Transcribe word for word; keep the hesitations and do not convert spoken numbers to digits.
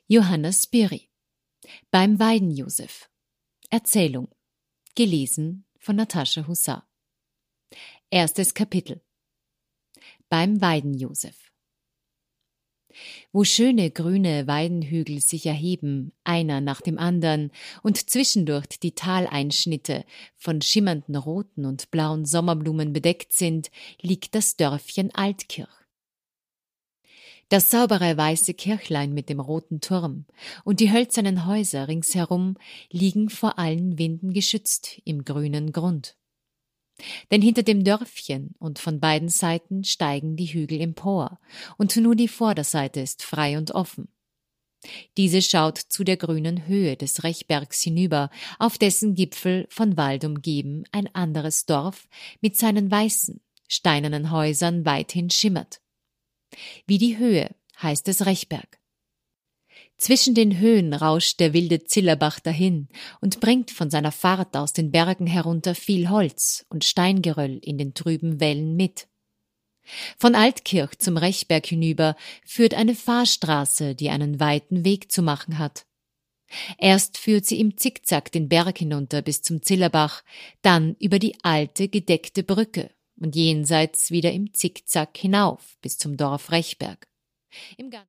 Johanna Spyri. Beim Weiden-Josef. Erzählung. Gelesen von Natascha Hussar. Erstes Kapitel. Beim Weiden-Josef. Wo schöne grüne Weidenhügel sich erheben, einer nach dem andern, und zwischendurch die Taleinschnitte von schimmernden roten und blauen Sommerblumen bedeckt sind, liegt das Dörfchen Altkirch. Das saubere weiße Kirchlein mit dem roten Turm und die hölzernen Häuser ringsherum liegen vor allen Winden geschützt im grünen Grund. Denn hinter dem Dörfchen und von beiden Seiten steigen die Hügel empor, und nur die Vorderseite ist frei und offen. Diese schaut zu der grünen Höhe des Rechbergs hinüber, auf dessen Gipfel, von Wald umgeben, ein anderes Dorf mit seinen weißen, steinernen Häusern weithin schimmert. Wie die Höhe heißt es Rechberg. Zwischen den Höhen rauscht der wilde Zillerbach dahin und bringt von seiner Fahrt aus den Bergen herunter viel Holz und Steingeröll in den trüben Wellen mit. Von Altkirch zum Rechberg hinüber führt eine Fahrstraße, die einen weiten Weg zu machen hat. Erst führt sie im Zickzack den Berg hinunter bis zum Zillerbach, dann über die alte gedeckte Brücke und jenseits wieder im Zickzack hinauf bis zum Dorf Rechberg. Im